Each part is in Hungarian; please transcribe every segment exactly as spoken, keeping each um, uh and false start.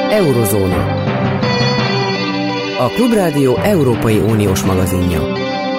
Eurozóna. A Klubrádió Európai Uniós magazinja.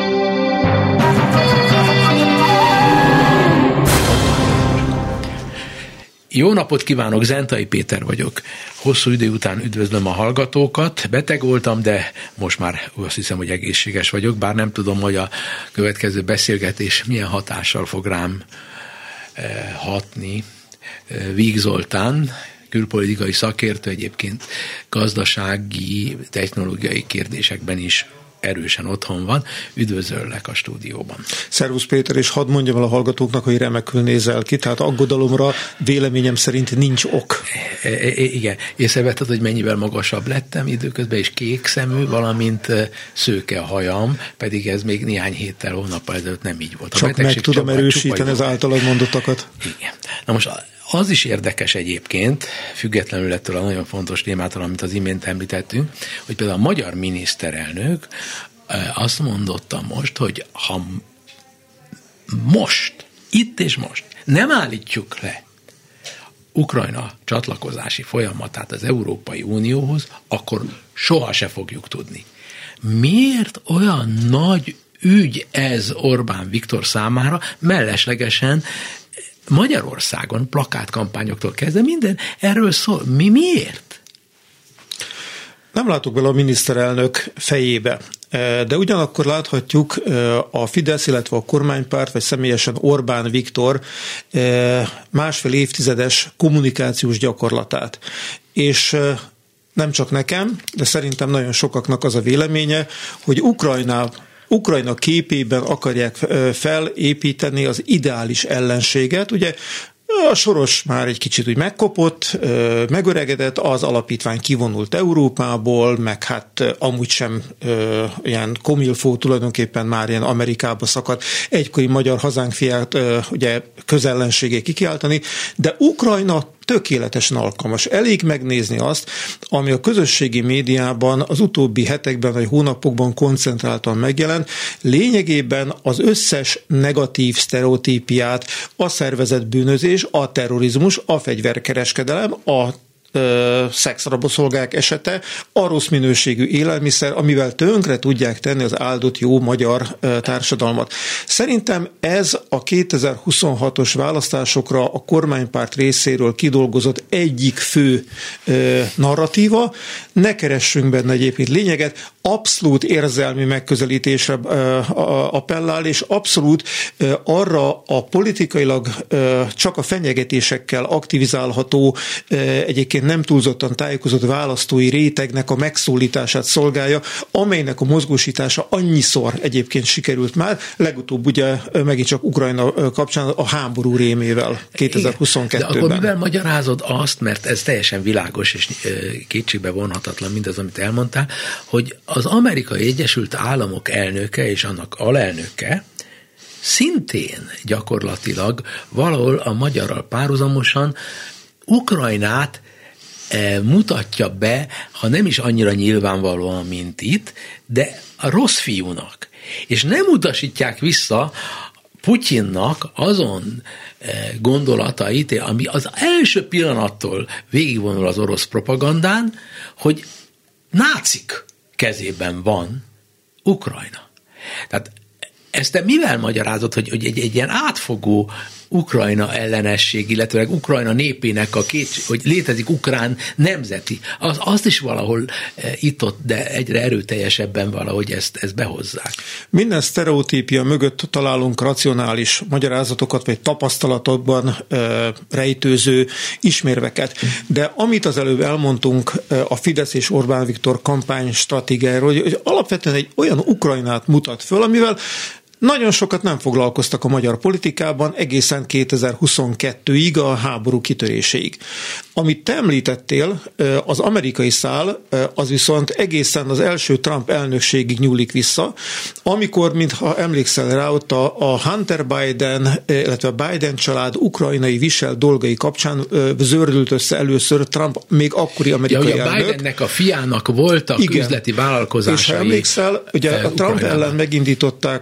Jó napot kívánok, Zentai Péter vagyok. Hosszú idő után üdvözlöm a hallgatókat. Beteg voltam, de most már azt hiszem, hogy egészséges vagyok, bár nem tudom, hogy a következő beszélgetés milyen hatással fog rám eh, hatni. Víg Zoltán, külpolitikai szakértő, egyébként gazdasági, technológiai kérdésekben is erősen otthon van. Üdvözöllek a stúdióban. Szervusz Péter, és hadd mondjam el a hallgatóknak, hogy remekül nézel ki, tehát aggodalomra véleményem szerint nincs ok. E, e, igen, észrevetted, hogy mennyivel magasabb lettem időközben, és kék szemű, valamint szőke a hajam, pedig ez még néhány héttel, hónappal ezelőtt nem így volt. A csak meg tudom csak erősíteni az általad mondottakat. Igen. Na most az is érdekes egyébként, függetlenül ettől a nagyon fontos témától, amit az imént említettünk, hogy például a magyar miniszterelnök azt mondotta most, hogy ha most, itt és most nem állítjuk le Ukrajna csatlakozási folyamatát az Európai Unióhoz, akkor soha se fogjuk tudni. Miért olyan nagy ügy ez Orbán Viktor számára, melleslegesen Magyarországon plakátkampányoktól kezdve minden erről szól. Mi miért? Nem látok bele a miniszterelnök fejébe, de ugyanakkor láthatjuk a Fidesz, illetve a kormánypárt, vagy személyesen Orbán Viktor másfél évtizedes kommunikációs gyakorlatát. És nem csak nekem, de szerintem nagyon sokaknak az a véleménye, hogy Ukrajna Ukrajna képében akarják felépíteni az ideális ellenséget. Ugye a Soros már egy kicsit úgy megkopott, megöregedett, az alapítvány kivonult Európából, meg hát amúgy sem ilyen komilfó, tulajdonképpen már ilyen Amerikába szakadt egykori magyar hazánk fiát ugye közellenségé kikiáltani, de Ukrajna tökéletesen alkalmas. Elég megnézni azt, ami a közösségi médiában az utóbbi hetekben vagy hónapokban koncentráltan megjelent. Lényegében az összes negatív sztereotípiát, a szervezett bűnözés, a terrorizmus, a fegyverkereskedelem, a szexrabszolgák esete, a rossz minőségű élelmiszer, amivel tönkre tudják tenni az áldott jó magyar társadalmat. Szerintem ez a kétezer-huszonhatos választásokra a kormánypárt részéről kidolgozott egyik fő narratíva. Ne keressünk benne egyébként lényeget, abszolút érzelmi megközelítésre appellál, és abszolút arra a politikailag csak a fenyegetésekkel aktivizálható, egyébként nem túlzottan tájékozott választói rétegnek a megszólítását szolgálja, amelynek a mozgósítása annyiszor egyébként sikerült már, legutóbb ugye megint csak Ukrajna kapcsán a háború rémével kétezer-huszonkettőben. De akkor mivel magyarázod azt, mert ez teljesen világos és kétségbe vonhatatlan mindaz, amit elmondtál, hogy az Amerikai Egyesült Államok elnöke és annak alelnöke szintén gyakorlatilag valahol a magyarral párhuzamosan Ukrajnát mutatja be, ha nem is annyira nyilvánvalóan, mint itt, de a rossz fiúnak. És nem utasítják vissza Putyinnak azon gondolatait, ami az első pillanattól végigvonul az orosz propagandán, hogy nácik kezében van Ukrajna. Tehát ezt te mivel magyarázod, hogy, hogy egy, egy ilyen átfogó Ukrajna ellenesség, illetve Ukrajna népének a két, hogy létezik ukrán nemzeti, az, azt is valahol e, itt-ott, de egyre erőteljesebben valahogy ezt, ezt behozzák. Minden sztereotípia mögött találunk racionális magyarázatokat, vagy tapasztalatokban e, rejtőző ismérveket. De amit az előbb elmondtunk e, a Fidesz és Orbán Viktor kampány stratégiáról, hogy, hogy alapvetően egy olyan Ukrajnát mutat föl, amivel nagyon sokat nem foglalkoztak a magyar politikában egészen kétezer-huszonkettőig, a háború kitöréséig. Amit te említettél, az amerikai szál, az viszont egészen az első Trump elnökségig nyúlik vissza, amikor, mintha emlékszel rá, ott a Hunter Biden, illetve a Biden család ukrajnai visel dolgai kapcsán zördült össze először Trump még akkori amerikai ja, elnök. A Bidennek a fiának voltak igen. üzleti vállalkozásai. És ha emlékszel, ugye a Trump ellen megindították a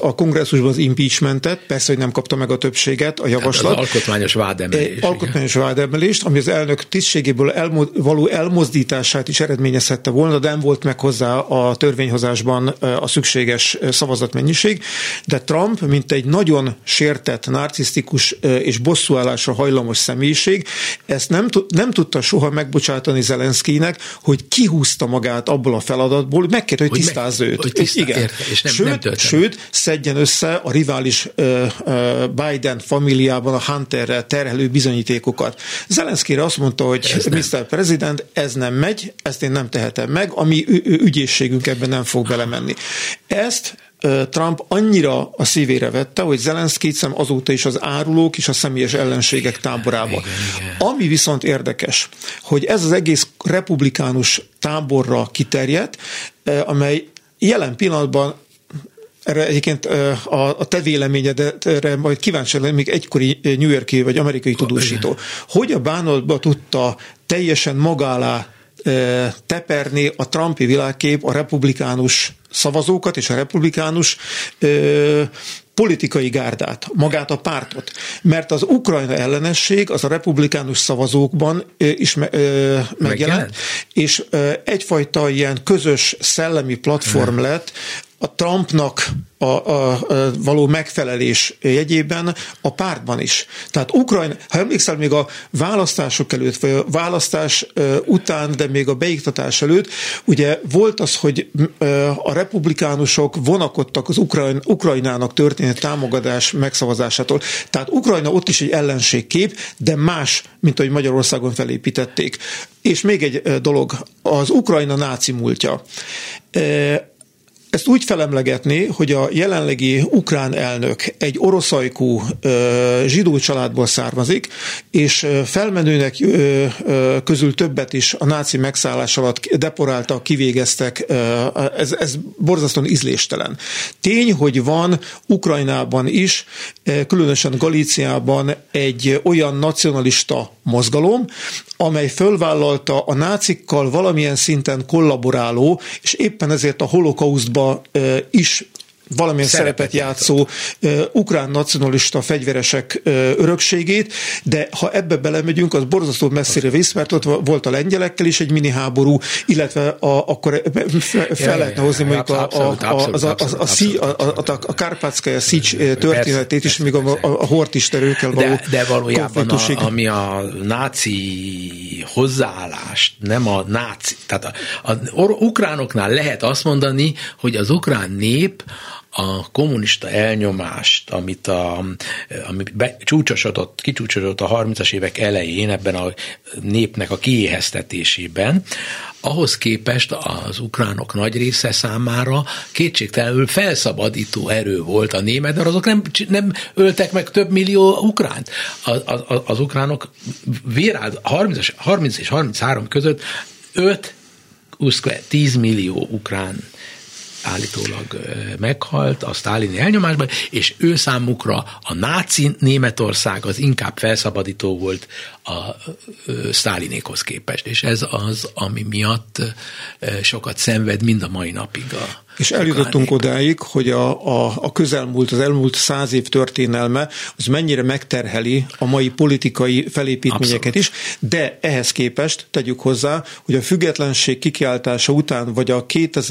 a kongresszusban az impeachmentet, persze, hogy nem kapta meg a többséget a javaslat. Tehát az alkotmányos vádemelés. Alkotmányos vádemelést, ami az elnök tisztségéből elmo- való elmozdítását is eredményezhette volna, de nem volt meg hozzá a törvényhozásban a szükséges szavazatmennyiség. De Trump, mint egy nagyon sértett, narcisztikus és bosszúállásra hajlamos személyiség, ezt nem, nem tudta soha megbocsátani Zelenszkijnek, hogy kihúzta magát abból a feladatból, meg kell, hogy, hogy tisztázza őt. Hogy tisztá, igen. Érte, és nem, sőt, nem sőt, szedjen össze a rivális uh, uh, Biden familiában a Hunterre terhelő bizonyítékokat. Zelenszkijre azt mondta, hogy miszter President, ez nem megy, ezt én nem tehetem meg, ami ügyészségünk ebben nem fog belemenni. Ezt Trump annyira a szívére vette, hogy Zelenszkijt szem azóta is az árulók és a személyes ellenségek táborába. Igen, igen. Ami viszont érdekes, hogy ez az egész republikánus táborra kiterjedt, amely jelen pillanatban, erre egyébként a, a te véleményedre majd kíváncsi lenni, még egykori New York-i vagy amerikai tudósító, hogy a bánatba tudta teljesen maga alá teperni a Trumpi világkép a republikánus szavazókat és a republikánus ö, politikai gárdát, magát a pártot. Mert az Ukrajna ellenesség az a republikánus szavazókban ö, is me, ö, megjelent, és ö, egyfajta ilyen közös szellemi platform hmm. lett a Trumpnak a, a, a való megfelelés jegyében a pártban is. Tehát Ukrajna, ha emlékszel, még a választások előtt, vagy a választás után, de még a beiktatás előtt, ugye volt az, hogy a republikánusok vonakodtak az Ukrajn, Ukrajnának történő támogatás megszavazásától. Tehát Ukrajna ott is egy ellenségkép, de más, mint ahogy Magyarországon felépítették. És még egy dolog, az Ukrajna náci múltja. Ezt úgy felemlegetni, hogy a jelenlegi ukrán elnök egy oroszajkú zsidó családból származik, és felmenőnek közül többet is a náci megszállás alatt deporáltak, kivégeztek, ez, ez borzasztóan ízléstelen. Tény, hogy van Ukrajnában is, különösen Galíciában egy olyan nacionalista mozgalom, amely fölvállalta a nácikkal valamilyen szinten kollaboráló, és éppen ezért a holokausztba is valamilyen szerepet, szerepet játszó uh, ukrán nacionalista fegyveresek uh, örökségét, de ha ebbe belemegyünk, az borzasztó messzire visz, mert ott volt a lengyelekkel is egy mini háború, illetve a, akkor fel, fel lehetne hozni mondjuk a, a, a, a, a, a, a Kárpátszkaja Szics történetét is, még a, a, a hortisterőkkel való de, de valójában a, ami a náci hozzáállást, nem a náci, tehát a, a, a ukránoknál lehet azt mondani, hogy az ukrán nép a kommunista elnyomást, amit a, ami csúcsosodott, kicsúcsosodott a harmincas évek elején ebben a népnek a kiéheztetésében, ahhoz képest az ukránok nagy része számára kétségtelenül felszabadító erő volt a német, mert azok nem, nem öltek meg több millió ukránt. Az, az, az ukránok véráld harminc és harminchárom között öt tíz millió ukrán állítólag meghalt a sztálini elnyomásban, és ő számukra a náci Németország az inkább felszabadító volt a sztálinékhoz képest, és ez az, ami miatt sokat szenved mind a mai napig a és eljutottunk odáig, hogy a, a, a közelmúlt, az elmúlt száz év történelme az mennyire megterheli a mai politikai felépítményeket Abszolút. is, de ehhez képest tegyük hozzá, hogy a függetlenség kikiáltása után, vagy a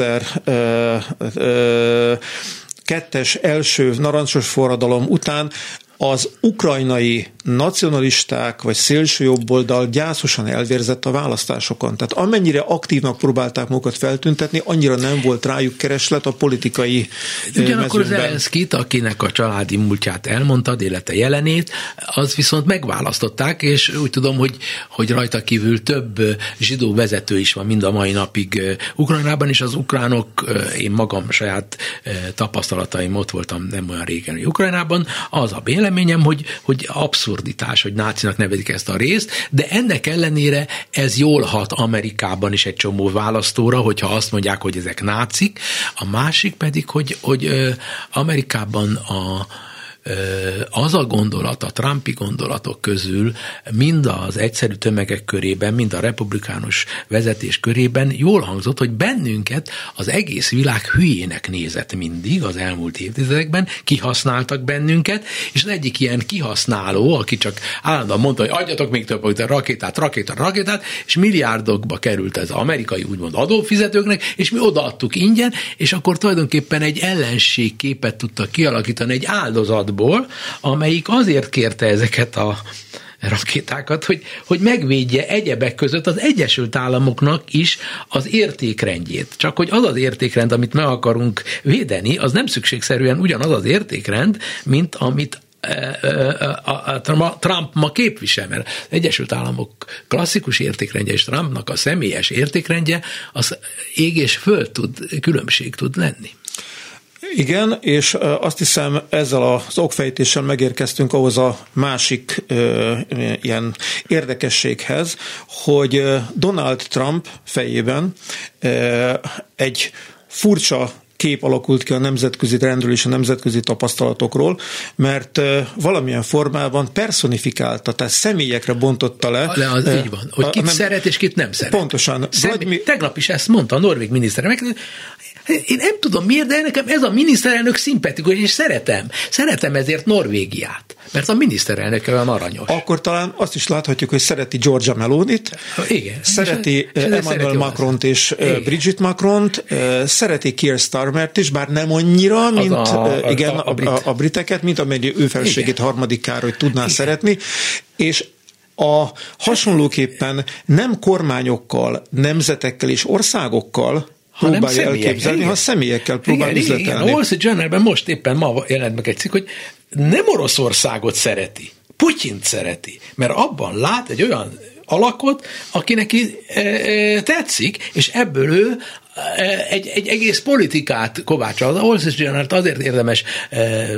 kétezer-kettes első narancsos forradalom után az ukrajnai nacionalisták vagy szélsőjobboldal gyászosan elvérzett a választásokon. Tehát amennyire aktívnak próbálták magukat feltüntetni, annyira nem volt rájuk kereslet a politikai Ugyanakkor mezőnyben. Zelenszkijt, akinek a családi múltját elmondtad, élete jelenét, az viszont megválasztották, és úgy tudom, hogy, hogy rajta kívül több zsidó vezető is van mind a mai napig Ukrajnában, és az ukránok, én magam saját tapasztalataim, ott voltam nem olyan régen Ukrajnában, az a véleményem, hogy, hogy abszurditás, hogy nácinak nevezik ezt a részt, de ennek ellenére ez jól hat Amerikában is egy csomó választóra, hogyha azt mondják, hogy ezek nácik. A másik pedig, hogy, hogy Amerikában a az a gondolat, a Trumpi gondolatok közül mind az egyszerű tömegek körében, mind a republikánus vezetés körében jól hangzott, hogy bennünket az egész világ hülyének nézett mindig az elmúlt évtizedekben, kihasználtak bennünket, és az egyik ilyen kihasználó, aki csak állandóan mondta, hogy adjatok még több rakétát, rakétát, rakétát, és milliárdokba került ez az amerikai úgymond adófizetőknek, és mi odaadtuk ingyen, és akkor tulajdonképpen egy ellenségképet tudtak kialakítani egy áldozatból, amelyik azért kérte ezeket a rakétákat, hogy, hogy megvédje egyebek között az Egyesült Államoknak is az értékrendjét. Csak hogy az az értékrend, amit meg akarunk védeni, az nem szükségszerűen ugyanaz az értékrend, mint amit a Trump ma képvisel, mert az Egyesült Államok klasszikus értékrendje és Trumpnak a személyes értékrendje, az ég és föld tud, különbség tud lenni. Igen, és azt hiszem ezzel az okfejtéssel megérkeztünk ahhoz a másik ö, ilyen érdekességhez, hogy Donald Trump fejében ö, egy furcsa kép alakult ki a nemzetközi rendről és a nemzetközi tapasztalatokról, mert valamilyen formában personifikálta, tehát személyekre bontotta le. Le az így van, hogy kit nem, szeret és kit nem szeret. Pontosan. Személy, tegnap is ezt mondta a norvég miniszter. Én nem tudom miért, de nekem ez a miniszterelnök szimpatikus, és szeretem. Szeretem ezért Norvégiát, mert a miniszterelnök olyan aranyos. Akkor talán azt is láthatjuk, hogy szereti Giorgia Melonit, igen, szereti és, és Emmanuel Macront és igen. Brigitte Macront, szereti Keir Starmert is, bár nem annyira, mint a, a, igen, a, a, brit. a, a briteket, mint amennyi ő felségét harmadik Károlyt tudná igen. szeretni, és a hasonlóképpen nem kormányokkal, nemzetekkel és országokkal próbálja elképzelni, ha személyekkel próbál igen, üzletelni. Igen, a Wall Street Journalben most éppen ma jelent meg egy cikk, hogy nem Oroszországot szereti, Putyint szereti, mert abban lát egy olyan alakot, aki neki e, e, tetszik, és ebből ő e, egy, egy egész politikát kovácsol. A Wall Street Journal-t azért érdemes e,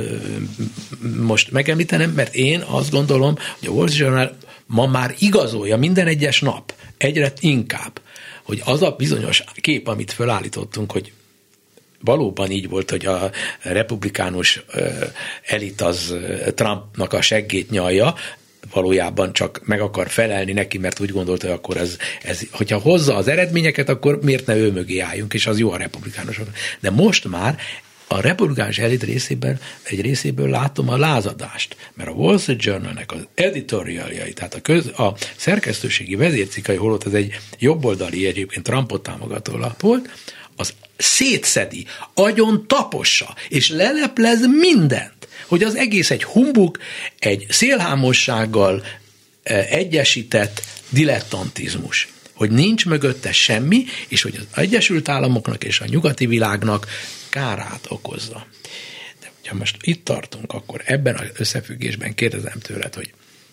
most megemlítenem, mert én azt gondolom, hogy a Wall Street Journal ma már igazolja minden egyes nap, egyre inkább, hogy az a bizonyos kép, amit fölállítottunk, hogy valóban így volt, hogy a republikánus elit az Trumpnak a seggét nyalja, valójában csak meg akar felelni neki, mert úgy gondolta, hogy akkor ez, ez, hogyha hozza az eredményeket, akkor miért ne ő mögé álljunk, és az jó a republikánusoknak. De most már a republikánus elit részében, egy részéből látom a lázadást, mert a Wall Street Journalnek az editorialjai, tehát a, köz, a szerkesztőségi vezércikai, holott ez egy jobboldali, egyébként Trumpot támogató lap volt, az szétszedi, agyon tapossa, és leleplez mindent, hogy az egész egy humbug, egy szélhámossággal egyesített dilettantizmus, hogy nincs mögötte semmi, és hogy az Egyesült Államoknak és a nyugati világnak kárát okozza. De ha most itt tartunk, akkor ebben az összefüggésben kérdezem tőled, hogy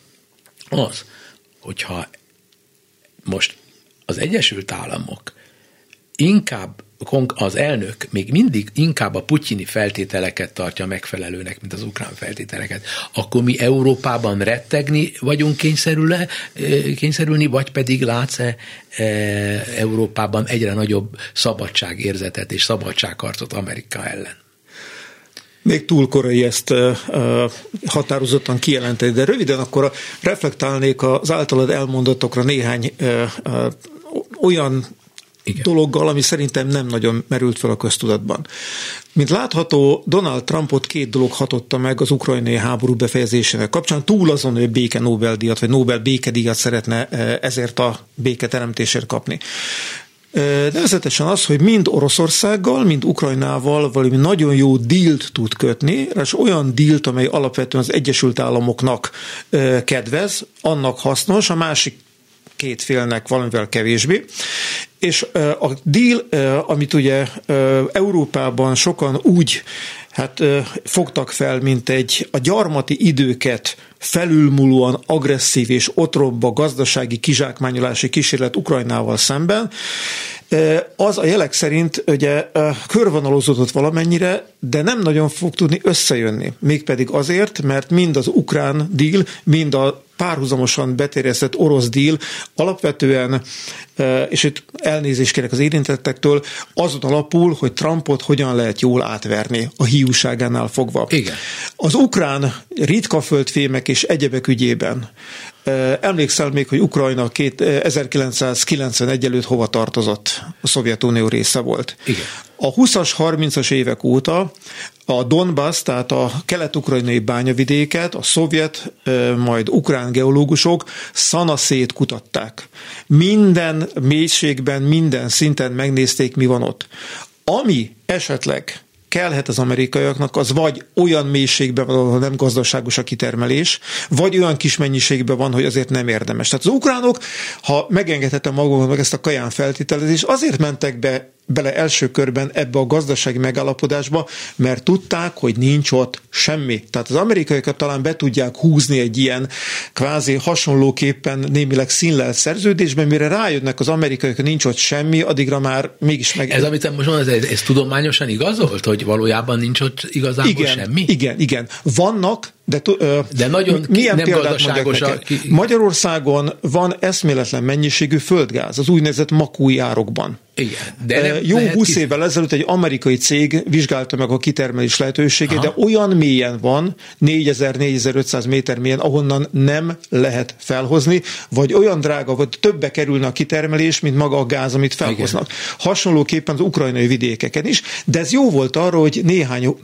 az, hogyha most az Egyesült Államok inkább az elnök még mindig inkább a putyini feltételeket tartja megfelelőnek, mint az ukrán feltételeket, akkor mi Európában rettegni vagyunk kényszerülni, kényszerülni vagy pedig látsz-e Európában egyre nagyobb szabadságérzetet és szabadságharcot Amerika ellen? Még túl korai ezt uh, határozottan kijelenteni, de röviden akkor reflektálnék az általad elmondottokra néhány uh, uh, olyan igen. dologgal, ami szerintem nem nagyon merült fel a köztudatban. Mint látható, Donald Trumpot két dolog hatotta meg az ukrajnai háború befejezésének kapcsán, túl azon, hogy béke Nobel-díjat, vagy Nobel békedíjat szeretne ezért a béketeremtésért kapni. Nevezetesen az, hogy mind Oroszországgal, mind Ukrajnával valami nagyon jó dílt tud kötni, és olyan dílt, amely alapvetően az Egyesült Államoknak kedvez, annak hasznos, a másik két félnek valamivel kevésbé. És a deal, amit ugye Európában sokan úgy hát fogtak fel, mint egy a gyarmati időket felülmúlóan agresszív és otromba gazdasági kizsákmányolási kísérlet Ukrajnával szemben, az a jelek szerint ugye körvonalozódott valamennyire, de nem nagyon fog tudni összejönni. Mégpedig azért, mert mind az ukrán deal, mind a párhuzamosan beterjesztett orosz díl alapvetően, és itt elnézést kérek az érintettektől, azon alapul, hogy Trumpot hogyan lehet jól átverni a hiúságánál fogva. Igen. Az ukrán ritka földfémek és egyebek ügyében emlékszel még, hogy Ukrajna ezerkilencszázkilencvenegy előtt hova tartozott? A Szovjetunió része volt. Igen. A húszas, harmincas évek óta a Donbass, tehát a kelet-ukrajnai bányavidéket a szovjet, majd ukrán geológusok szanaszét kutatták. Minden mélységben, minden szinten megnézték, mi van ott. Ami esetleg kellhet az amerikaiaknak, az vagy olyan mélységben van, ahol nem gazdaságos a kitermelés, vagy olyan kis mennyiségben van, hogy azért nem érdemes. Tehát az ukránok, ha megengedhetem maguknak meg ezt a kaján feltételezést, azért mentek be bele első körben ebbe a gazdasági megállapodásba, mert tudták, hogy nincs ott semmi. Tehát az amerikaiakat talán be tudják húzni egy ilyen kvázi hasonlóképpen némileg színlelt szerződésben, mire rájönnek az amerikaiak, hogy nincs ott semmi, addigra már mégis meg... Ez, amit most mondasz, ez, ez tudományosan igazolt, hogy valójában nincs ott igazából igen, semmi? Igen, igen. Vannak, de, de nagyon milyen nem példát mondjak neked? Ki... Magyarországon van eszméletlen mennyiségű földgáz, az úgynevezett makúi árokban. Igen, de nem Jó húsz ki... évvel ezelőtt egy amerikai cég vizsgálta meg a kitermelés lehetőségét, de olyan mélyen van, négyezer-négyezer-ötszáz méter mélyen, ahonnan nem lehet felhozni, vagy olyan drága, vagy többe kerülne a kitermelés, mint maga a gáz, amit felhoznak. Igen. Hasonlóképpen az ukrajnai vidékeken is, de ez jó volt arra, hogy néhány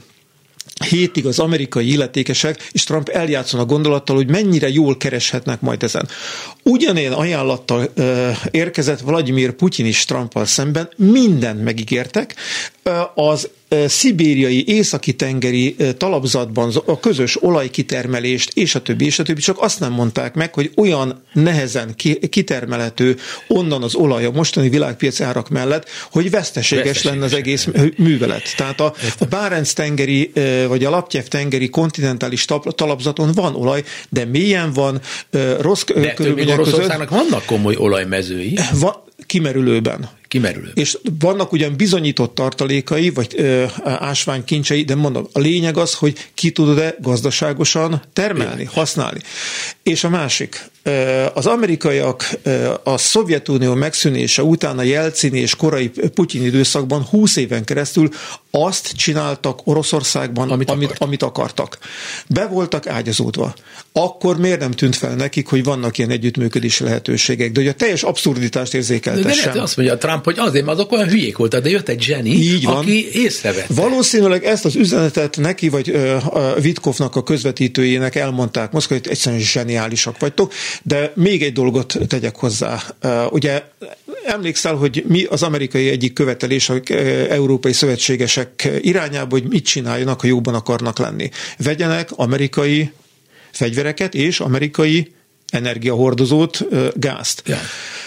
hétig az amerikai illetékesek és Trump eljátszon a gondolattal, hogy mennyire jól kereshetnek majd ezen. Ugyanilyen ajánlattal ö, érkezett Vladimir Putyin is Trumpal szemben, mindent megígértek, ö, az ö, szibériai északi-tengeri ö, talapzatban a közös olajkitermelést, és a többi, és a többi, csak azt nem mondták meg, hogy olyan nehezen ki, kitermelhető onnan az olaj a mostani világpiaci árak mellett, hogy veszteséges, veszteséges lenne az egész művelet. Tehát a, a Bárenc-tengeri ö, vagy a Laptyev-tengeri kontinentális talapzaton van olaj, de mélyen van, ö, rossz de körülmények Oroszországnak vannak komoly olajmezői. Va, kimerülőben. Kimerülő. És vannak ugyan bizonyított tartalékai, vagy ö, ásványkincsei, de mondom, a lényeg az, hogy ki tudod-e gazdaságosan termelni, Igen. használni. És a másik, ö, az amerikaiak ö, a Szovjetunió megszűnése után a Jelcin és korai Putyin időszakban húsz éven keresztül azt csináltak Oroszországban, amit, amit, akartak. amit akartak. Be voltak ágyazódva. Akkor miért nem tűnt fel nekik, hogy vannak ilyen együttműködési lehetőségek? De hogy a teljes abszurditást érzékeltessen. De lehet, azt mondja Trump, hogy azért, mert azok olyan hülyék voltak, de jött egy zseni, aki észrevette. Valószínűleg ezt az üzenetet neki, vagy uh, Witkoffnak a közvetítőjének elmondták Moszkva, hogy egyszerűen zseniálisak vagytok, de még egy dolgot tegyek hozzá. Uh, ugye emlékszel, hogy mi az amerikai egyik követelés a európai szövetségesek irányába, hogy mit csináljanak, ha jóban akarnak lenni. Vegyenek amerikai fegyvereket és amerikai energiahordozót, uh, gázt. Ja.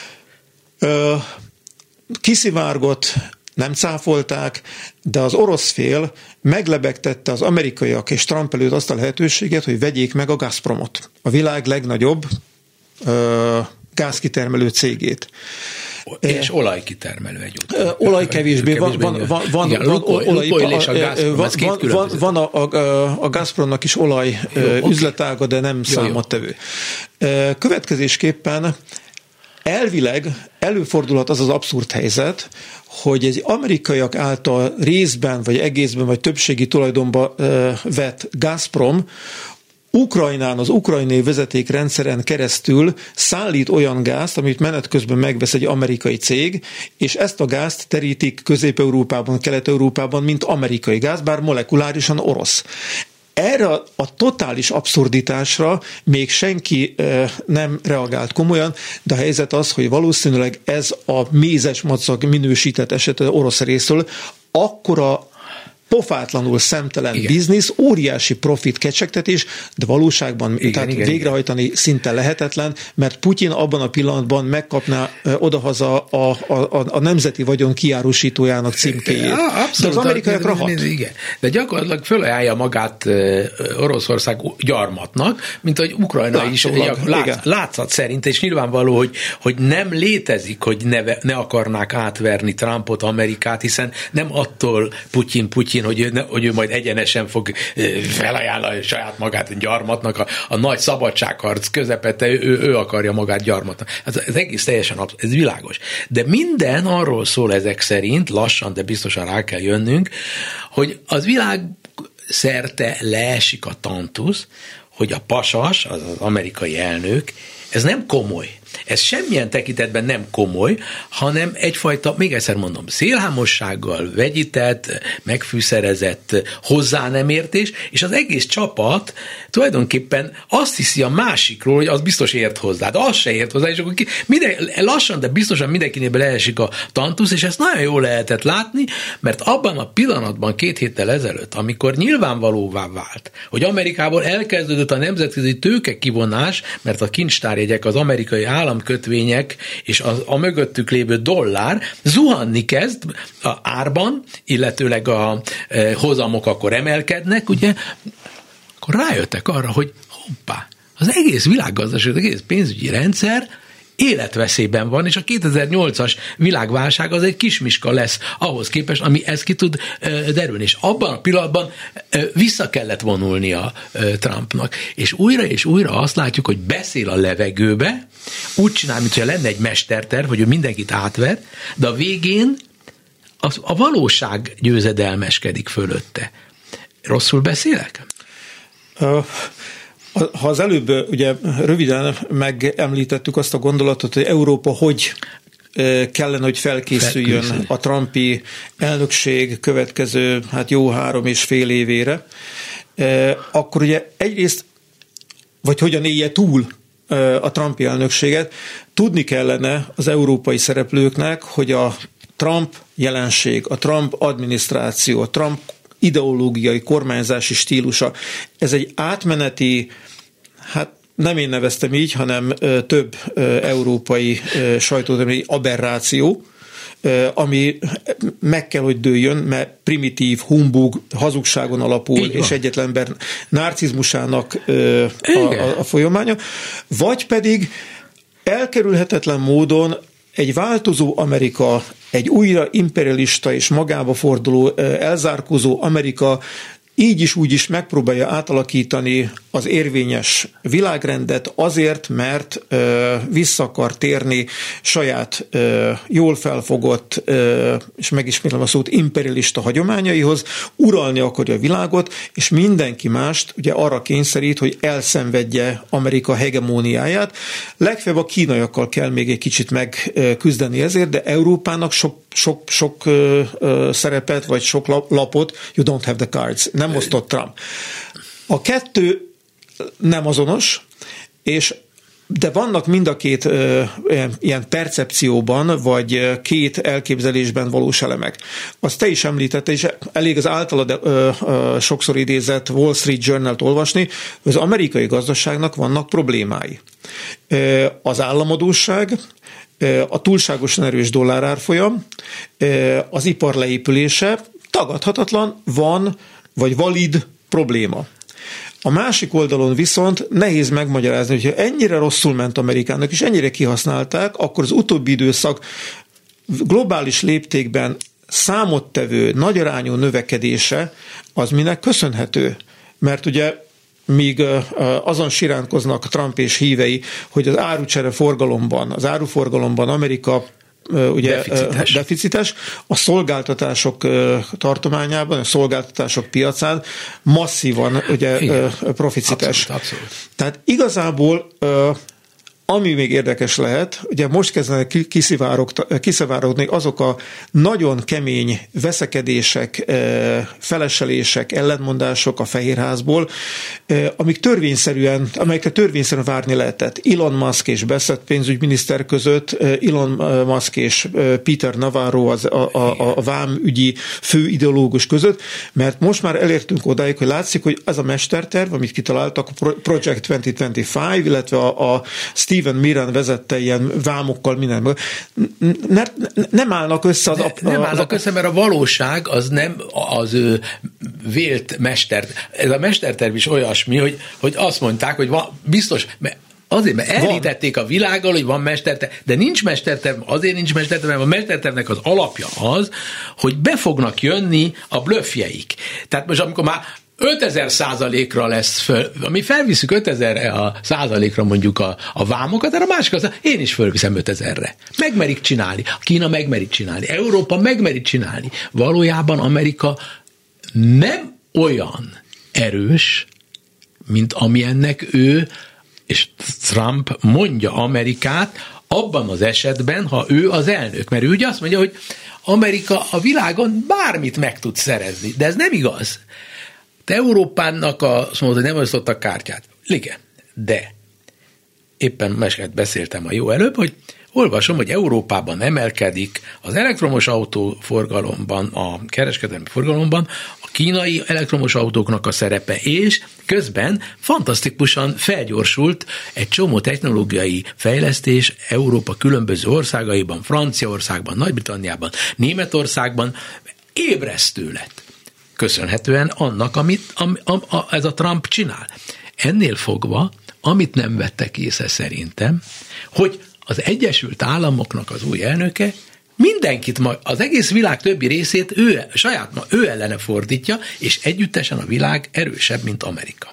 Uh, kiszivárgott, nem cáfolták, de az orosz fél meglebegtette az amerikaiak és Trump előtt azt a lehetőséget, hogy vegyék meg a Gazpromot, a világ legnagyobb ö, gázkitermelő cégét. És olajkitermelő egyúttal. Olaj kevésbé, van, van, van, van, Igen, van, olaj, olaj és a Gazprom, van, van, van, van a, a, a Gazpromnak is olaj Jó, üzletága, de nem számottevő. Következésképpen elvileg előfordulhat az az abszurd helyzet, hogy egy amerikaiak által részben, vagy egészben, vagy többségi tulajdonba vett Gazprom Ukrajnán, az ukrajnai vezetékrendszeren keresztül szállít olyan gázt, amit menet közben megvesz egy amerikai cég, és ezt a gázt terítik Közép-Európában, Kelet-Európában, mint amerikai gáz, bár molekulárisan orosz. Erre a totális abszurditásra még senki nem reagált komolyan, de a helyzet az, hogy valószínűleg ez a mézes madzag minősített eset orosz részről akkora pofátlanul szemtelen igen. biznisz, óriási profit kecsegtetés, de valóságban igen, tehát igen, végrehajtani igen. szinte lehetetlen, mert Putyin abban a pillanatban megkapná odahaza a, a, a nemzeti vagyon kiárusítójának címkéjét. Ja, abszolút, de az amerikaiak rahat. Igen. De gyakorlatilag fölajánlja magát Oroszország gyarmatnak, mint hogy Ukrajna Látszólag, is lát, látszat szerint, és nyilvánvaló, hogy, hogy nem létezik, hogy ne, ne akarnák átverni Trumpot, Amerikát, hiszen nem attól Putyin Putyin Putyin, hogy ő, hogy ő majd egyenesen fog felajánlani saját magát gyarmatnak, a, a nagy szabadságharc közepette, ő, ő akarja magát gyarmatnak. Ez, ez egész teljesen abszolút, ez világos. De minden arról szól ezek szerint, lassan, de biztosan rá kell jönnünk, hogy az világ szerte leesik a tantusz, hogy a pasas, az az amerikai elnök, ez nem komoly. Ez semmilyen tekintetben nem komoly, hanem egyfajta, még egyszer mondom, szélhámossággal vegyített, megfűszerezett hozzánemértés, és az egész csapat tulajdonképpen azt hiszi a másikról, hogy az biztos ért hozzá, de az se ért hozzá, és akkor ki, minden, lassan, de biztosan mindenkinél leesik a tantusz, és ezt nagyon jól lehetett látni, mert abban a pillanatban két héttel ezelőtt, amikor nyilvánvalóvá vált, hogy Amerikából elkezdődött a nemzetközi tőke kivonás, mert a kincstárjegyek, az amerikai államkötvények és a, a mögöttük lévő dollár zuhanni kezd a árban, illetőleg a e, hozamok akkor emelkednek, ugye, akkor rájöttek arra, hogy hoppá, az egész világgazdaság, az egész pénzügyi rendszer életveszélyben van, és a kétezer-nyolcas világválság az egy kismiska lesz ahhoz képest, ami ezt ki tud derülni. És abban a pillanatban vissza kellett vonulnia Trumpnak. És újra és újra azt látjuk, hogy beszél a levegőbe, úgy csinál, mintha lenne egy mesterterv, hogy ő mindenkit átver, de a végén az, a valóság győzedelmeskedik fölötte. Rosszul beszélek? Uh. Ha az előbb ugye röviden megemlítettük azt a gondolatot, hogy Európa hogy kellene, hogy felkészüljön Felkészül. a Trumpi elnökség következő hát jó három és fél évére, akkor ugye egyrészt, vagy hogyan élje túl a Trumpi elnökséget, tudni kellene az európai szereplőknek, hogy a Trump jelenség, a Trump adminisztráció, a Trump ideológiai kormányzási stílusa, ez egy átmeneti, hát nem én neveztem így, hanem több európai sajtótermény aberráció, ami meg kell, hogy dőljön, mert primitív, humbug, hazugságon alapul, és egyetlen ember narcizmusának a, a, a folyamánya, vagy pedig elkerülhetetlen módon egy változó Amerika, egy újra imperialista és magába forduló, elzárkózó Amerika így is úgy is megpróbálja átalakítani az érvényes világrendet azért, mert ö, vissza akar térni saját ö, jól felfogott, ö, és megismétlem a szót, imperialista hagyományaihoz, uralni akarja a világot, és mindenki mást ugye arra kényszerít, hogy elszenvedje Amerika hegemóniáját. Legfeljebb a kínaiakkal kell még egy kicsit megküzdeni ezért, de Európának sok, sok, sok ö, ö, szerepet, vagy sok lapot, you don't have the cards, nem osztott Trump. A kettő nem azonos, és de vannak mind a két ö, ilyen percepcióban, vagy két elképzelésben valós elemek. Azt te is említette, és elég az általad ö, ö, sokszor idézett Wall Street Journal-t olvasni, az amerikai gazdaságnak vannak problémái. Ö, az államadósság, a túlságosan erős dollárárfolyam, az ipar leépülése tagadhatatlan, van, vagy valid probléma. A másik oldalon viszont nehéz megmagyarázni, hogyha ennyire rosszul ment Amerikának, és ennyire kihasználták, akkor az utóbbi időszak globális léptékben számottevő, nagyarányú növekedése az minek köszönhető. Mert ugye míg azon siránkoznak Trump és hívei, hogy az árucsere forgalomban, az áruforgalomban Amerika ugye deficites. deficites, a szolgáltatások tartományában, a szolgáltatások piacán masszívan ugye proficites. Abszolút, abszolút. Tehát igazából ami még érdekes lehet, ugye most kezdenek kiszivárogni azok a nagyon kemény veszekedések, feleselések, ellentmondások a Fehérházból, amik törvényszerűen, amelyekre törvényszerűen várni lehetett. Elon Musk és Bassett pénzügyminiszter között, Elon Musk és Peter Navarro az a, a, a vámügyi főideológus között, mert most már elértünk odáig, hogy látszik, hogy ez a mesterterv, amit kitaláltak, a Project kétezer-huszonöt, illetve a, a Steven Miran vezette ilyen vámokkal, minden. Ne, nem állnak össze az... Ne, a, nem az állnak a, össze, mert a valóság az nem az ő vélt mester. Ez a mesterterv is olyasmi, hogy, hogy azt mondták, hogy van, biztos, Azért, mert elhitették a világgal, hogy van mesterterv, de nincs mesterterv, azért nincs mesterterv, mert a mestertervnek az alapja az, hogy be fognak jönni a blöffjeik. Tehát most amikor már ötezer százalékra lesz föl, mi felviszük ötezer a százalékra mondjuk a, a vámokat, de a másik az, én is fölviszem ötezerre. Megmerik csinálni. A Kína megmerik csinálni. Európa megmerik csinálni. Valójában Amerika nem olyan erős, mint amilyennek ő és Trump mondja Amerikát abban az esetben, ha ő az elnök. Mert ő ugye azt mondja, hogy Amerika a világon bármit meg tud szerezni. De ez nem igaz. Te Európának a, azt mondod, hogy nem osztottak kártyát. Igen, de éppen mesket beszéltem a jó előbb, hogy olvasom, hogy Európában emelkedik az elektromos autóforgalomban, a kereskedelmi forgalomban a kínai elektromos autóknak a szerepe, és közben fantasztikusan felgyorsult egy csomó technológiai fejlesztés Európa különböző országaiban, Franciaországban, Nagy-Britanniában, Németországban ébresztő lett. Köszönhetően annak, amit am, am, a, ez a Trump csinál. Ennél fogva, amit nem vettek észre szerintem, hogy az Egyesült Államoknak az új elnöke mindenkit, az egész világ többi részét ő, saját ő ellene fordítja, és együttesen a világ erősebb, mint Amerika.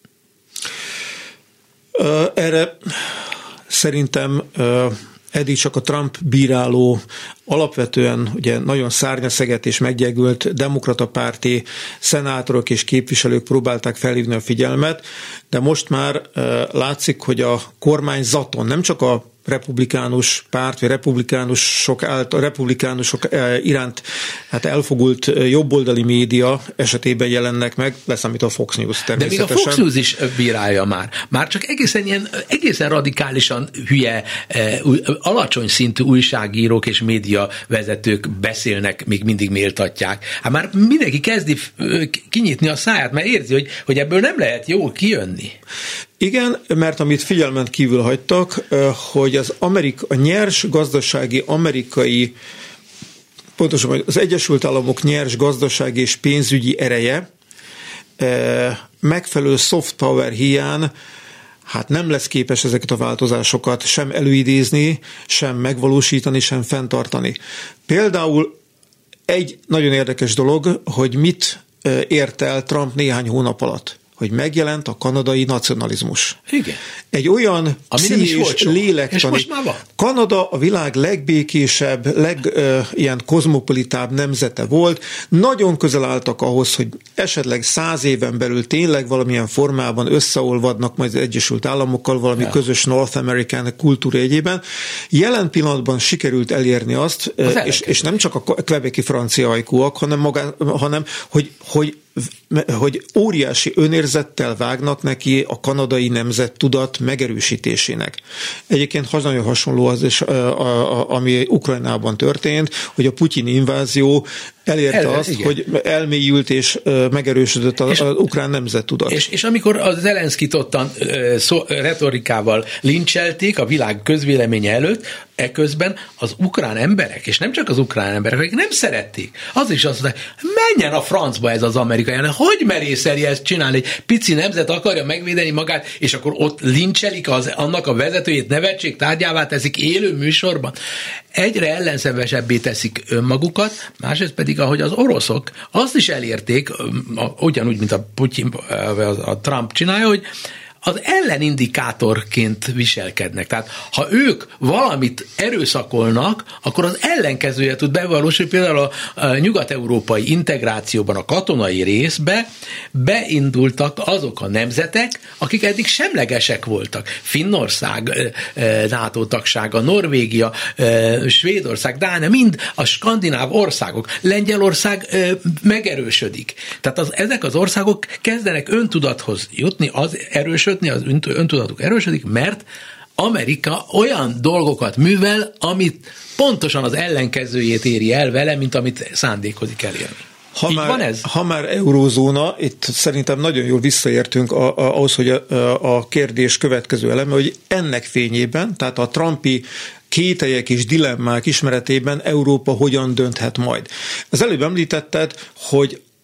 Erre szerintem eddig csak a Trump bíráló, alapvetően ugye nagyon szárnyaszeget és meggyengült demokrata párti szenátorok és képviselők próbálták felhívni a figyelmet, de most már látszik, hogy a kormányzaton nem csak a republikánus párt, vagy republikánusok, által, republikánusok iránt hát elfogult jobboldali média esetében jelennek meg, leszámít a Fox News természetesen. De még a Fox News is bírálja már. Már csak egészen ilyen, egészen radikálisan hülye, alacsony szintű újságírók és média vezetők beszélnek, még mindig méltatják. Hát már mindenki kezdi kinyitni a száját, mert érzi, hogy, hogy ebből nem lehet jól kijönni. Igen, mert amit figyelmen kívül hagytak, hogy az Amerika, a nyers gazdasági amerikai, pontosabban az Egyesült Államok nyers gazdasági és pénzügyi ereje megfelelő soft power hiány hát nem lesz képes ezeket a változásokat sem előidézni, sem megvalósítani, sem fenntartani. Például egy nagyon érdekes dolog, hogy mit ért el Trump néhány hónap alatt, hogy megjelent a kanadai nacionalizmus. Igen. Egy olyan pszichés, lélektani. Kanada a világ legbékésebb, leg ö, ilyen kozmopolitább nemzete volt. Nagyon közel álltak ahhoz, hogy esetleg száz éven belül tényleg valamilyen formában összeolvadnak majd az Egyesült Államokkal valami ja. közös North American kultúra jegyében. Jelen pillanatban sikerült elérni azt, és, és nem csak a quebeci francia ajkúak, hanem, magá, hanem hogy, hogy hogy óriási önérzettel vágnak neki a kanadai nemzettudat megerősítésének. Egyébként nagyon hasonló az is, ami Ukrajnában történt, hogy a putyini invázió elérte El, azt, igen. hogy elmélyült és megerősödött az, az ukrán nemzettudat. És, és amikor az Zelenszkit ottan szó, retorikával lincselték a világ közvéleménye előtt, eközben az ukrán emberek, és nem csak az ukrán emberek, akik nem szerették, az is azt mondták, menjen a francba ez az amerikai, hogy merészeli ezt csinálni, egy pici nemzet akarja megvédeni magát, és akkor ott lincselik az, annak a vezetőjét, nevetség tárgyává teszik élő műsorban. Egyre ellenszenvesebbé teszik önmagukat, másrészt pedig, ahogy az oroszok azt is elérték, ugyanúgy, mint a Putyin, a Trump csinálja, hogy az ellenindikátorként viselkednek. Tehát ha ők valamit erőszakolnak, akkor az ellenkezője tud bevalósulni. Például a, a nyugat-európai integrációban, a katonai részbe beindultak azok a nemzetek, akik eddig semlegesek voltak. Finnország NATO tagsága, Norvégia, Svédország, Dánia, mind a skandináv országok. Lengyelország megerősödik. Tehát az, ezek az országok kezdenek öntudathoz jutni, az erősödik, az öntudatuk erősödik, mert Amerika olyan dolgokat művel, amit pontosan az ellenkezőjét éri el vele, mint amit szándékozik elérni. Ha Így már, van ez? Ha már eurózóna, itt szerintem nagyon jól visszaértünk a, a, ahhoz, hogy a, a kérdés következő eleme, hogy ennek fényében, tehát a trumpi kételyek és dilemmák ismeretében Európa hogyan dönthet majd. Az előbb említetted, hogy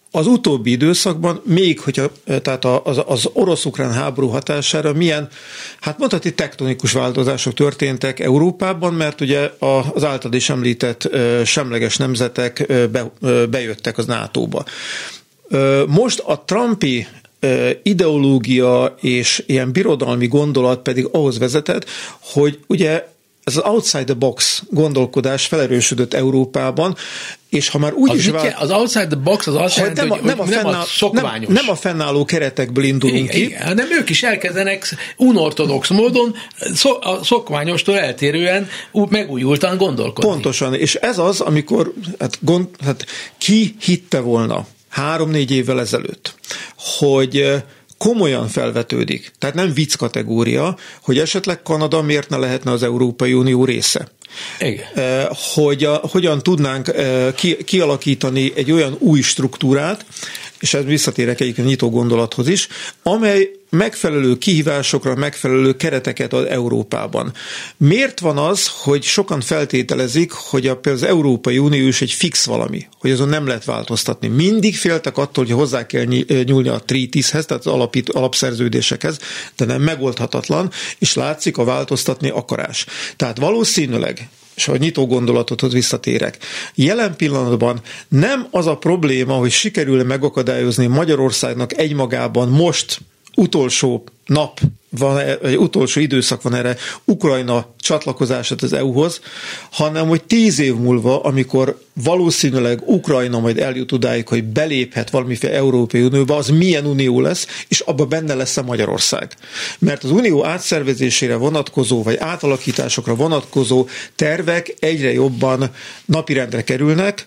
az utóbbi időszakban még, hogyha tehát az, az orosz-ukrán háború hatására milyen, hát mondhatni tektonikus változások történtek Európában, mert ugye az általad is említett semleges nemzetek be, bejöttek az nátóba. Most a trumpi ideológia és ilyen birodalmi gondolat pedig ahhoz vezetett, hogy ugye ez az outside the box gondolkodás felerősödött Európában, és ha már úgy az is vált... Az outside the box az azt jelenti, nem a, hogy nem a, nem fennáll, a szokványos. Nem, nem a fennálló keretekből indulunk igen, ki. Igen, hanem ők is elkezdenek unortodox módon a szokványostól eltérően megújultan gondolkodni. Pontosan, és ez az, amikor hát, gond, hát ki hitte volna három-négy évvel ezelőtt, hogy komolyan felvetődik, tehát nem vicc kategória, hogy esetleg Kanada miért ne lehetne az Európai Unió része. Igen. Hogy a, hogyan tudnánk ki, kialakítani egy olyan új struktúrát, és ez visszatérek egyik nyitó gondolathoz is, amely megfelelő kihívásokra, megfelelő kereteket ad Európában. Miért van az, hogy sokan feltételezik, hogy a, például az Európai Unió is egy fix valami, hogy azon nem lehet változtatni. Mindig féltek attól, hogy hozzá kell nyúlni a treatishez, tehát az alapít, alapszerződésekhez, de nem megoldhatatlan, és látszik a változtatni akarás. Tehát valószínűleg, és a nyitó gondolatodhoz visszatérek. Jelen pillanatban nem az a probléma, hogy sikerül megakadályozni Magyarországnak egymagában most utolsó nap van, vagy utolsó időszak van erre Ukrajna csatlakozását az é u-hoz, hanem hogy tíz év múlva, amikor valószínűleg Ukrajna majd eljut odáig, hogy beléphet valamiféle Európai Unióba, az milyen unió lesz, és abban benne lesz a Magyarország. Mert az unió átszervezésére vonatkozó, vagy átalakításokra vonatkozó tervek egyre jobban napirendre kerülnek,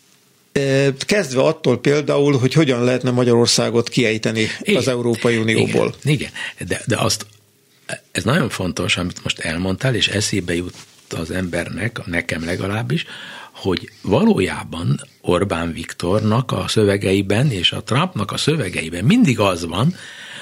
kezdve attól például, hogy hogyan lehetne Magyarországot kiejteni igen, az Európai Unióból. Igen, igen. De, de azt, ez nagyon fontos, amit most elmondtál, és eszébe jut az embernek, nekem legalábbis, hogy valójában Orbán Viktornak a szövegeiben és a Trumpnak a szövegeiben mindig az van,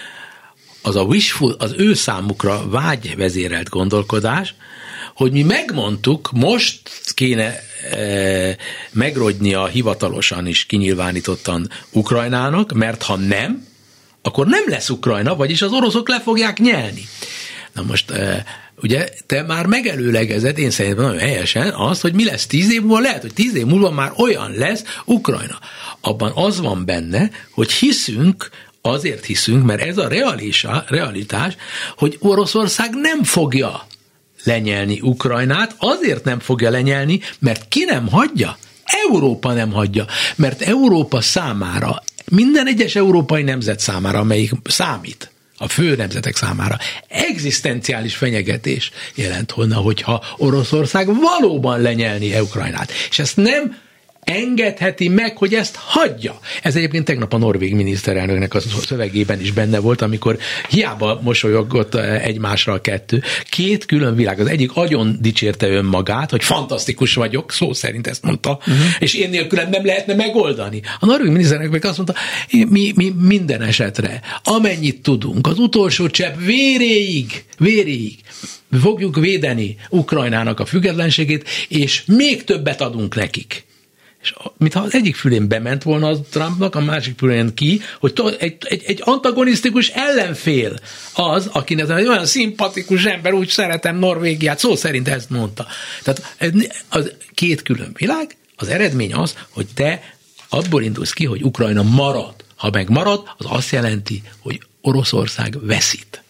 az a wishful, az ő számukra vágyvezérelt gondolkodás, hogy mi megmondtuk, most kéne e, megrodnia hivatalosan is kinyilvánítottan Ukrajnának, mert ha nem, akkor nem lesz Ukrajna, vagyis az oroszok le fogják nyelni. Na most, e, ugye te már megelőlegezed, én szerintem nagyon helyesen, azt, hogy mi lesz tíz év múlva, lehet, hogy tíz év múlva már olyan lesz Ukrajna. Abban az van benne, hogy hiszünk, azért hiszünk, mert ez a realisa, realitás, hogy Oroszország nem fogja lenyelni Ukrajnát, azért nem fogja lenyelni, mert ki nem hagyja? Európa nem hagyja, mert Európa számára, minden egyes európai nemzet számára, amelyik számít, a fő nemzetek számára, egzisztenciális fenyegetés jelent volna, hogyha Oroszország valóban lenyelni Ukrajnát. És ezt nem engedheti meg, hogy ezt hagyja. Ez egyébként tegnap a norvég miniszterelnöknek a szövegében is benne volt, amikor hiába mosolyogott egymásra a kettő. Két külön világ. Az egyik agyon dicsérte önmagát, hogy fantasztikus vagyok, szó szerint ezt mondta, uh-huh. és én nélkülem nem lehetne megoldani. A norvég miniszterelnök meg azt mondta, mi, mi minden esetre, amennyit tudunk, az utolsó csepp véréig, véréig fogjuk védeni Ukrajnának a függetlenségét, és még többet adunk nekik. És mintha az egyik fülén bement volna az Trumpnak, a másik fülén ki, hogy to, egy, egy, egy antagonisztikus ellenfél az, akinek egy olyan szimpatikus ember, úgy szeretem Norvégiát, szó szerint ezt mondta. Tehát az két külön világ, az eredmény az, hogy te abból indulsz ki, hogy Ukrajna marad. Ha meg marad, az azt jelenti, hogy Oroszország veszít.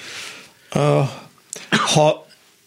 Uh, ha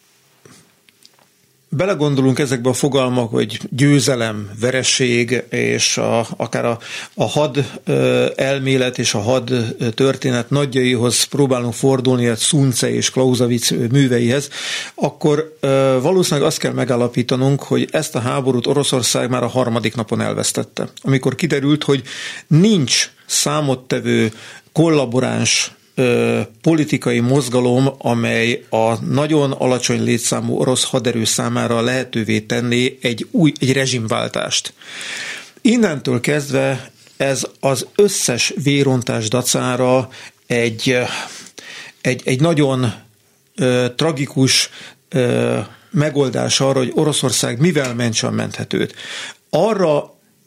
belegondolunk ezekbe a fogalmak, hogy győzelem, vereség, és a, akár a, a had elmélet és a had történet nagyjaihoz próbálunk fordulni, a Sun Tzu és Clausewitz műveihez, akkor valószínűleg azt kell megállapítanunk, hogy ezt a háborút Oroszország már a harmadik napon elvesztette. Amikor kiderült, hogy nincs számottevő, kollaboráns politikai mozgalom, amely a nagyon alacsony létszámú orosz haderő számára lehetővé tenné egy új, egy rezsimváltást. Innentől kezdve ez az összes vérontás dacára egy, egy, egy nagyon ö, tragikus ö, megoldás arra, hogy Oroszország mivel mentse a menthetőt. Arra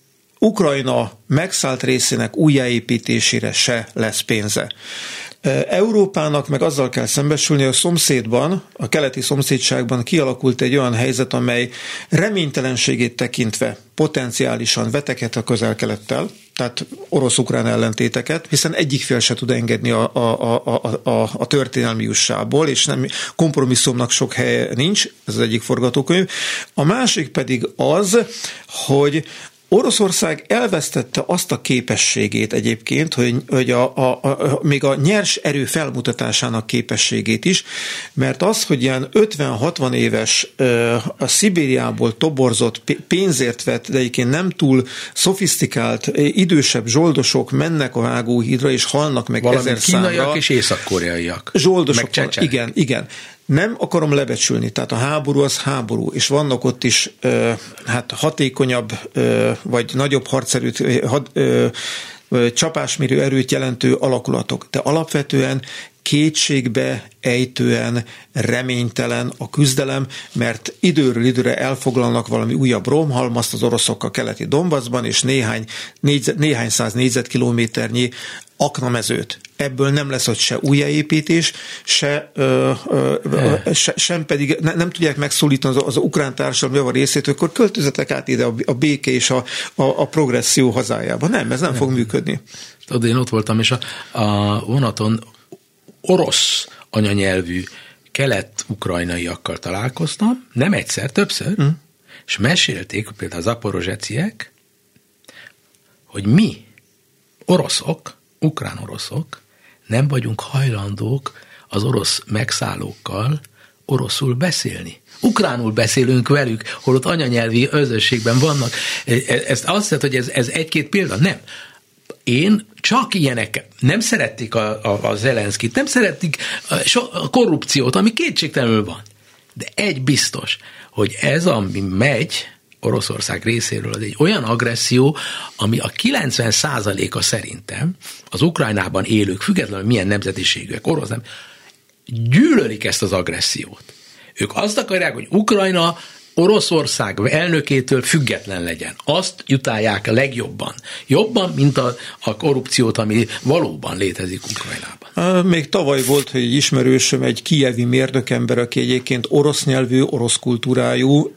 Ukrajna megszállt részének újjáépítésére se lesz pénze. Európának meg azzal kell szembesülni, a szomszédban, a keleti szomszédságban kialakult egy olyan helyzet, amely reménytelenségét tekintve potenciálisan vetekedhet a Közel-Kelettel, tehát orosz-ukrán ellentéteket, hiszen egyik fél se tud engedni a, a, a, a, a történelmi jussából, és nem, kompromisszumnak sok helye nincs, ez az egyik forgatókönyv. A másik pedig az, hogy Oroszország elvesztette azt a képességét egyébként, hogy, hogy a, a, a, még a nyers erő felmutatásának képességét is, mert az, hogy ilyen ötven-hatvan éves a Szibériából toborzott, pénzért vett, de egyébként nem túl szofisztikált, idősebb zsoldosok mennek a vágóhídra, és halnak meg valami ezer számra. Kínaiak és észak-koreaiak. Zsoldosok, igen, igen. Nem akarom lebecsülni, tehát a háború az háború, és vannak ott is ö, hát hatékonyabb ö, vagy nagyobb harcerőt, had, ö, ö, csapásmérő erőt jelentő alakulatok, de alapvetően kétségbe ejtően reménytelen a küzdelem, mert időről időre elfoglalnak valami újabb romhalmazt az oroszok a keleti Donbaszban, és néhány, négyzet, néhány száz négyzetkilométernyi aknamezőt. Ebből nem lesz ott se újjáépítés, se, ö, ö, se sem pedig ne, nem tudják megszólítani az, az ukrán társadalom java részét, akkor költözetek át ide a, a béke és a, a, a progresszió hazájába. Nem, ez nem, nem fog működni. Tudod, én ott voltam, és a, a vonaton orosz anyanyelvű kelet-ukrajnaiakkal találkoztam, nem egyszer, többször, mm. és mesélték, például a zaporozseciek, hogy mi, oroszok, ukrán oroszok, nem vagyunk hajlandók az orosz megszállókkal oroszul beszélni. Ukránul beszélünk velük, holott anyanyelvi özösségben vannak. Ezt azt jelenti, hogy ez, ez egy-két példa? Nem. Én csak ilyenek, nem szerették a, a, a Zelenszkit, nem szerették a, a korrupciót, ami kétségtelenül van. De egy biztos, hogy ez, ami megy Oroszország részéről, az egy olyan agresszió, ami a kilencven százaléka szerintem az Ukrajnában élők, függetlenül milyen nemzetiségűek, orosz nem, gyűlölik ezt az agressziót. Ők azt akarják, hogy Ukrajna Oroszország elnökétől független legyen. Azt jutálják a legjobban. Jobban, mint a, a korrupciót, ami valóban létezik Ukrajnában. Még tavaly volt, hogy egy ismerősöm, egy kijevi mérnökember, aki egyébként orosz nyelvű, orosz kultúrájú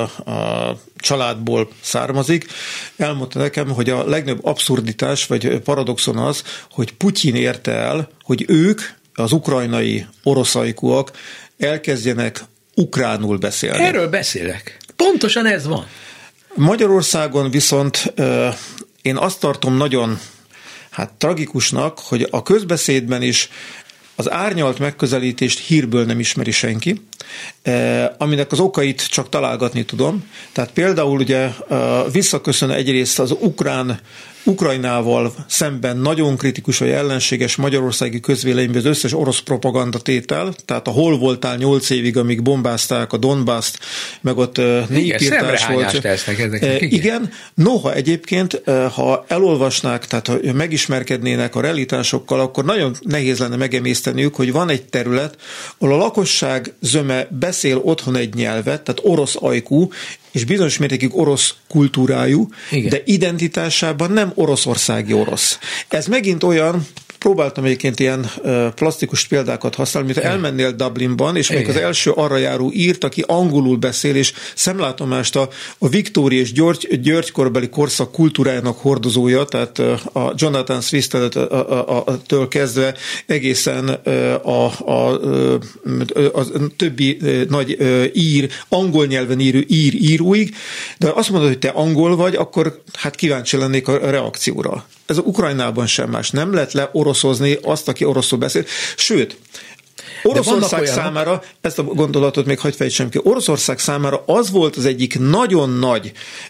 a családból származik. Elmondta nekem, hogy a legnagyobb abszurditás, vagy paradoxon az, hogy Putyin érte el, hogy ők, az ukrajnai oroszajkúak elkezdjenek ukránul beszélni. Erről beszélek. Pontosan ez van. Magyarországon viszont euh, én azt tartom nagyon hát tragikusnak, hogy a közbeszédben is az árnyalt megközelítést hírből nem ismeri senki, eh, aminek az okait csak találgatni tudom. Tehát például ugye eh, visszaköszön egyrészt az ukrán Ukrajnával szemben nagyon kritikus vagy ellenséges magyarországi közvéleményben az összes orosz propagandatétel, tehát a hol voltál nyolc évig, amíg bombázták a Donbaszt, meg ott népírtás volt. Tesznek, ezek, igen. igen, noha egyébként, ha elolvasnák, tehát ha megismerkednének a realitásokkal, akkor nagyon nehéz lenne megemészteniük, hogy van egy terület, ahol a lakosság zöme beszél otthon egy nyelvet, tehát orosz ajkú, és bizonyos mértékig orosz kultúrájú, igen. de identitásában nem oroszországi orosz. Ez megint olyan, próbáltam egyébként ilyen plastikus példákat használni, mint elmennél Dublinban, és még az első arra járó írt, aki angolul beszél, és szemlátomást a, a Viktória és György, Györgykorbeli korszak kultúrájának hordozója, tehát a Jonathan Swift-től kezdve egészen a, a, a, a többi nagy ír, angol nyelven írő ír íróig, de azt mondod, hogy te angol vagy, akkor hát kíváncsi lennék a reakcióra. Ez Ukrajnában sem más. Nem lehet leoroszozni azt, aki oroszul beszél. Sőt, Oroszország számára, ezt a gondolatot még hagyj fejtsem ki, Oroszország számára az volt az egyik nagyon nagy,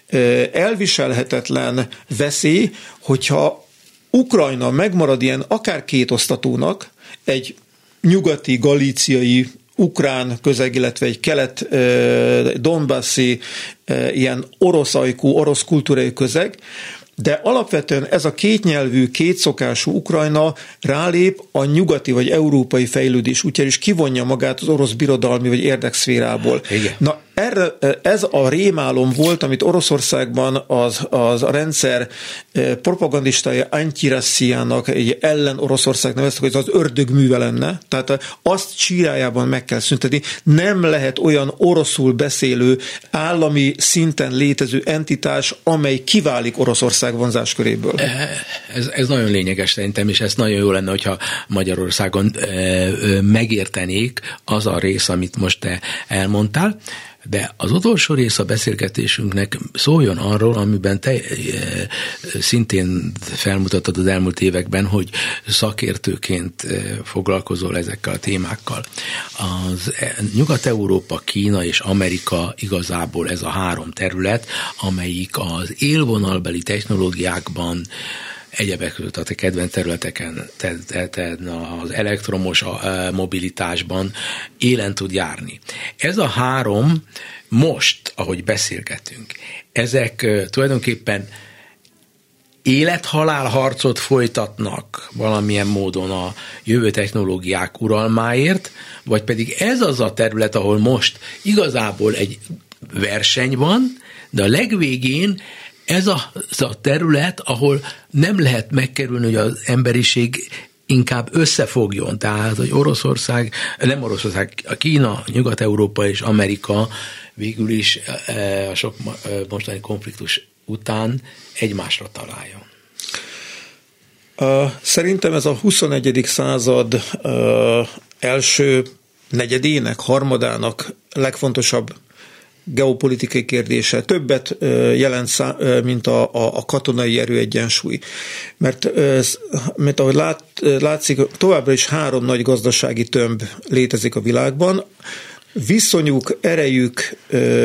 elviselhetetlen veszély, hogyha Ukrajna megmarad ilyen akár kétosztatónak, egy nyugati, galíciai, ukrán közeg, illetve egy kelet donbassi, ilyen orosz ajkú, orosz kultúrai közeg, de alapvetően ez a kétnyelvű, kétszokású Ukrajna rálép a nyugati vagy európai fejlődés útjára, és kivonja magát az orosz birodalmi vagy érdekszférából. Igen. Na, erre, ez a rémálom volt, amit Oroszországban az, az a rendszer propagandistája Antyirassziának egy ellen Oroszország neveztek, hogy az ördög műve lenne. Tehát azt csírájában meg kell szüntetni. Nem lehet olyan oroszul beszélő, állami szinten létező entitás, amely kiválik Oroszország vonzásköréből. Ez, ez nagyon lényeges szerintem, és ez nagyon jó lenne, hogyha Magyarországon megértenék az a rész, amit most te elmondtál, de az utolsó rész a beszélgetésünknek szóljon arról, amiben te szintén felmutattad az elmúlt években, hogy szakértőként foglalkozol ezekkel a témákkal. Az Nyugat-Európa, Kína és Amerika igazából ez a három terület, amelyik az élvonalbeli technológiákban egyebek között a te kedvenc területeken, te, te, te, az elektromos mobilitásban élen tud járni. Ez a három most, ahogy beszélgetünk, ezek tulajdonképpen élet-halál harcot folytatnak valamilyen módon a jövő technológiák uralmáért, vagy pedig ez az a terület, ahol most igazából egy verseny van, de a legvégén ez a, az a terület, ahol nem lehet megkerülni, hogy az emberiség inkább összefogjon. Tehát, hogy Oroszország, nem Oroszország, a Kína, Nyugat-Európa és Amerika végül is a sok mostani konfliktus után egymásra találjon. Szerintem ez a huszonegyedik század első negyedének, harmadának legfontosabb geopolitikai kérdése többet jelent, mint a, a, a katonai erőegyensúly. Mert, mert ahogy lát, látszik, továbbra is három nagy gazdasági tömb létezik a világban. Viszonyuk, erejük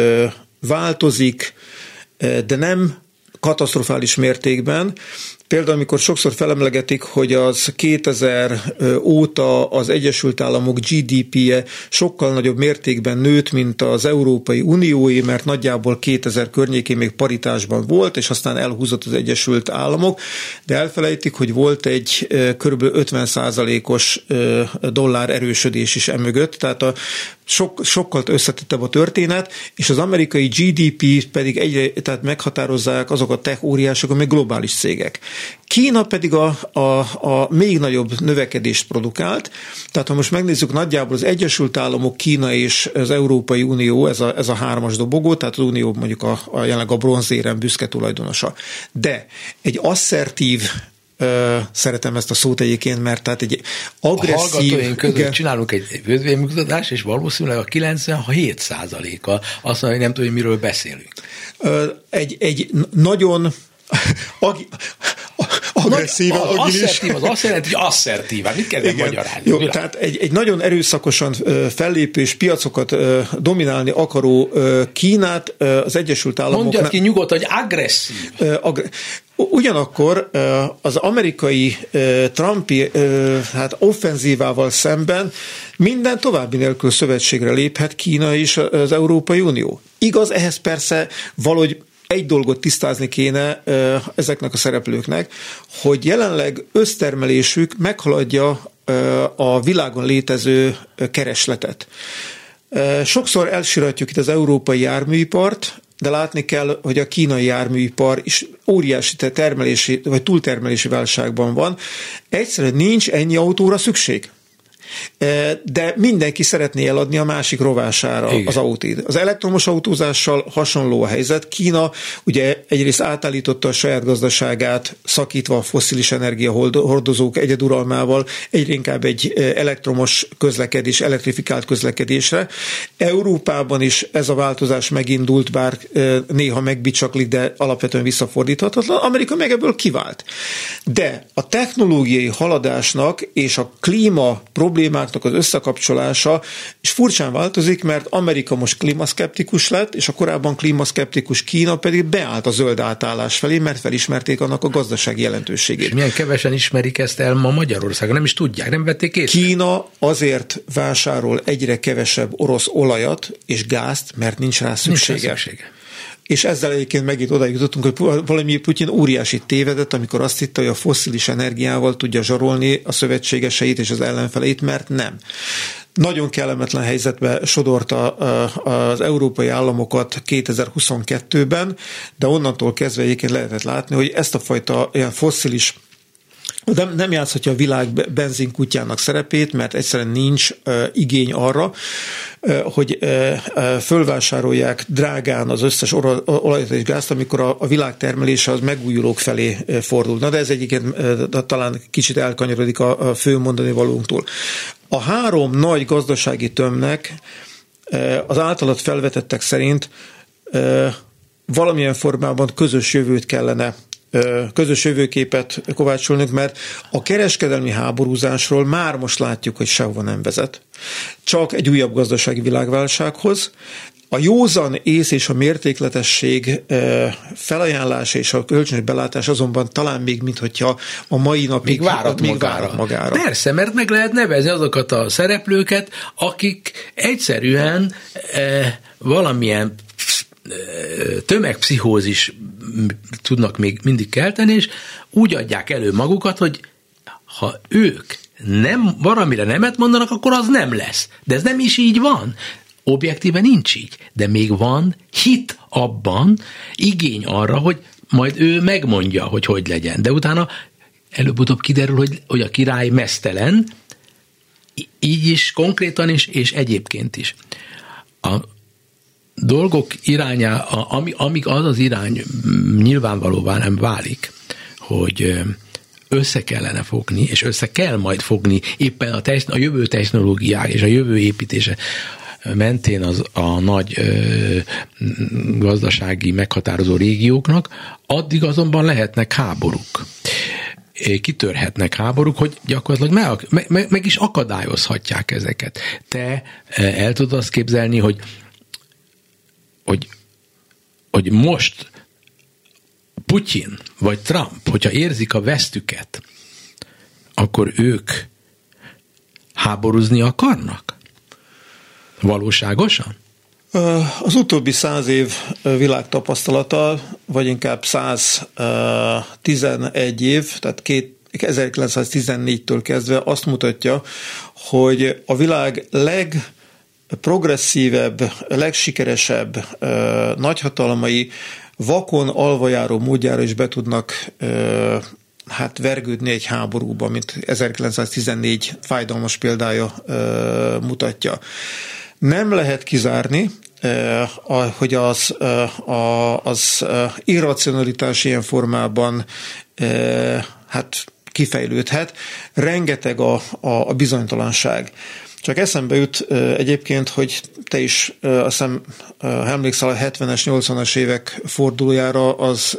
változik, de nem katasztrofális mértékben. Például, amikor sokszor felemlegetik, hogy az kétezer óta az Egyesült Államok gé dé pé-je sokkal nagyobb mértékben nőtt, mint az Európai Unióé, mert nagyjából kétezer környékén még paritásban volt, és aztán elhúzott az Egyesült Államok, de elfelejtik, hogy volt egy kb. ötven százalékos dollár erősödés is emögött, tehát a Sok, sokkal összetettebb a történet, és az amerikai gé dé pé pedig egyre, tehát meghatározzák azok a tech óriások, amelyek globális cégek. Kína pedig a, a, a még nagyobb növekedést produkált, tehát ha most megnézzük nagyjából az Egyesült Államok, Kína és az Európai Unió, ez a, ez a hármas dobogó, tehát az Unió mondjuk a, a jelenleg a bronzérem büszke tulajdonosa. De egy asszertív, Uh, szeretem ezt a szót egyébként, mert tehát egy agresszív... A hallgatóink között igen. Csinálunk egy vődvénymutatást, és valószínűleg a kilencvenhét százaléka azt mondja, hogy nem tudja, miről beszélünk. Uh, egy, egy nagyon ag- agresszív, az asszertív, az azt jelenti, hogy asszertív. Mit kell magyarázni? Jó, tehát egy, egy nagyon erőszakosan fellépő és piacokat dominálni akaró Kínát az Egyesült Államok... Mondjad ki nyugodt, hogy agresszív. Agre- Ugyanakkor az amerikai Trumpi hát offenzívával szemben minden további nélkül szövetségre léphet Kína és az Európai Unió. Igaz, ehhez persze valahogy egy dolgot tisztázni kéne ezeknek a szereplőknek, hogy jelenleg össztermelésük meghaladja a világon létező keresletet. Sokszor elsiratjuk itt az európai járműipart, de látni kell, hogy a kínai járműipar is óriási termelési vagy túltermelési válságban van. Egyszerűen nincs ennyi autóra szükség. De mindenki szeretné eladni a másik rovására igen. az autót. Az elektromos autózással hasonló a helyzet. Kína ugye egyrészt átállította a saját gazdaságát, szakítva a fosszilis energia hordozók egyeduralmával, egyre inkább egy elektromos közlekedés, elektrifikált közlekedésre. Európában is ez a változás megindult, bár néha megbicsaklik, de alapvetően visszafordíthatatlan. Amerika meg ebből kivált. De a technológiai haladásnak és a klíma problémának az összekapcsolása és furcsán változik, mert Amerika most klímaszkeptikus lett, és a korábban klímaszkeptikus Kína pedig beállt a zöld átállás felé, mert felismerték annak a gazdasági jelentőségét. És milyen kevesen ismerik ezt el ma Magyarországon, nem is tudják, nem vették észre. Kína azért vásárol egyre kevesebb orosz olajat és gázt, mert nincs rá szüksége. Nincs rá szüksége. És ezzel egyébként megint odaig jutottunk, hogy Vladimir Putyin óriási tévedett, amikor azt hitte, hogy a fosszilis energiával tudja zsarolni a szövetségeseit és az ellenfeleit, mert nem. nagyon kellemetlen helyzetbe sodorta az európai államokat kétezer-huszonkettőben, de onnantól kezdve egyébként lehetett látni, hogy ezt a fajta ilyen fosszilis Nem, nem játszhatja a világ benzinkutyának szerepét, mert egyszerűen nincs uh, igény arra, uh, hogy uh, uh, fölvásárolják drágán az összes olajat és gázt, amikor a, a világ termelése az megújulók felé uh, fordul. Na de ez egyébként uh, talán kicsit elkanyarodik a, a fő mondani valónktól. A három nagy gazdasági tömbnek uh, az általad felvetettek szerint uh, valamilyen formában közös jövőt kellene közös jövőképet kovácsolnunk, mert a kereskedelmi háborúzásról már most látjuk, hogy sehova nem vezet. Csak egy újabb gazdasági világválsághoz. A józan ész és a mértékletesség felajánlása és a kölcsönös belátás azonban talán még, minthogyha a mai napig még várat, még magára. várat magára. Persze, mert meg lehet nevezni azokat a szereplőket, akik egyszerűen eh, valamilyen tömegpszichózis tudnak még mindig kelteni, és úgy adják elő magukat, hogy ha ők nem, valamire nemet mondanak, akkor az nem lesz. De ez nem is így van. Objektíven nincs így. De még van hit abban, igény arra, hogy majd ő megmondja, hogy hogy legyen. De utána előbb-utóbb kiderül, hogy, hogy a király meztelen, így is, konkrétan is, és egyébként is. A dolgok irányá, ami, amíg az az irány nyilvánvalóvá nem válik, hogy össze kellene fogni, és össze kell majd fogni éppen a, techn- a jövő technológiák és a jövő építése mentén az a nagy ö, gazdasági meghatározó régióknak, addig azonban lehetnek háborúk. Kitörhetnek háborúk, hogy gyakorlatilag meg, meg, meg is akadályozhatják ezeket. Te el tudod azt képzelni, hogy Hogy, hogy most Putyin vagy Trump, hogyha érzik a vesztüket, akkor ők háborúzni akarnak? Valóságosan? Az utóbbi száz év világtapasztalata, vagy inkább száz tizenegy év, tehát két, ezerkilencszáztizennégytől kezdve azt mutatja, hogy a világ leg progresszívebb, legsikeresebb ö, nagyhatalmai vakon alvajáró módjára is be tudnak ö, hát vergődni egy háborúba, mint ezerkilencszáztizennégy fájdalmas példája ö, mutatja. Nem lehet kizárni, ö, a, hogy az, ö, a, az ö, irracionalitás ilyen formában ö, hát kifejlődhet. Rengeteg a, a, a bizonytalanság. Csak eszembe jut egyébként, hogy te is azt hiszem emlékszel a hetvenes, nyolcvanas évek fordulójára, az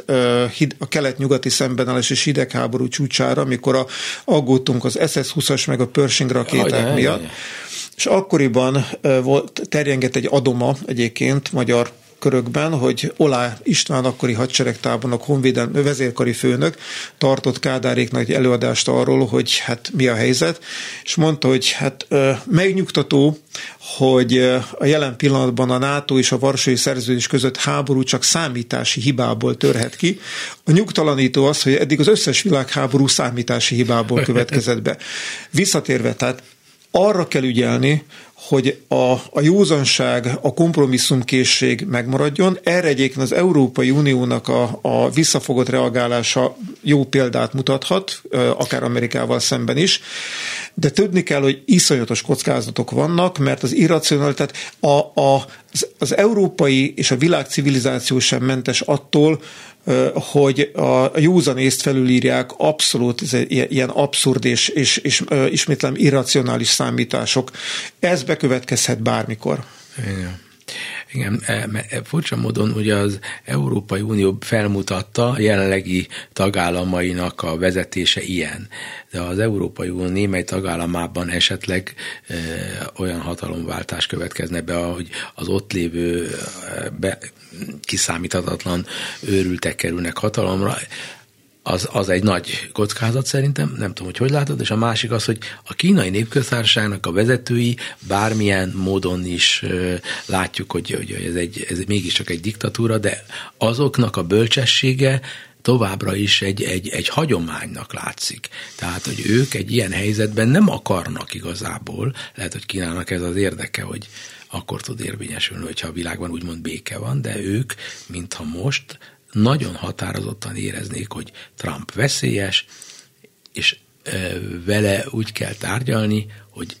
a kelet-nyugati szembenállás és hidegháború csúcsára, amikor a, aggódtunk az es es húszas meg a Pershing rakéták Ajaj, miatt. Ajaj. És akkoriban volt, terjengett egy adoma egyébként magyar körökben, hogy Olá István akkori hadseregtábornok, honvédelmi vezérkari főnök tartott Kádáréknak egy előadást arról, hogy hát mi a helyzet, és mondta, hogy hát megnyugtató, hogy a jelen pillanatban a NATO és a Varsói Szerződés között háború csak számítási hibából törhet ki. A nyugtalanító az, hogy eddig az összes világháború számítási hibából következett be. Visszatérve, tehát arra kell ügyelni, hogy a, a józanság, a kompromisszumkészség megmaradjon. Erre egyébként az Európai Uniónak a, a visszafogott reagálása jó példát mutathat, akár Amerikával szemben is, de tudni kell, hogy iszonyatos kockázatok vannak, mert az irracionalitás, a, a, az, az európai és a világ civilizáció sem mentes attól, hogy a józanészt felülírják abszolút ilyen abszurd és, és, és ismétlem irracionális számítások. Ez bekövetkezhet bármikor. Igen. Igen, furcsa módon ugye az Európai Unió felmutatta a jelenlegi tagállamainak a vezetése ilyen, de az Európai Unió némely tagállamában esetleg e, olyan hatalomváltás következne be, hogy az ott lévő be, kiszámíthatatlan őrültek kerülnek hatalomra, az, az egy nagy kockázat szerintem, nem tudom, hogy hogy látod, és a másik az, hogy a Kínai Népköztársaságnak a vezetői bármilyen módon is uh, látjuk, hogy, hogy ez, egy, ez mégiscsak egy diktatúra, de azoknak a bölcsessége továbbra is egy, egy, egy hagyománynak látszik. Tehát, hogy ők egy ilyen helyzetben nem akarnak igazából, lehet, hogy Kínának ez az érdeke, hogy akkor tud érvényesülni, hogyha a világban úgymond béke van, de ők, mintha most nagyon határozottan éreznék, hogy Trump veszélyes, és vele úgy kell tárgyalni, hogy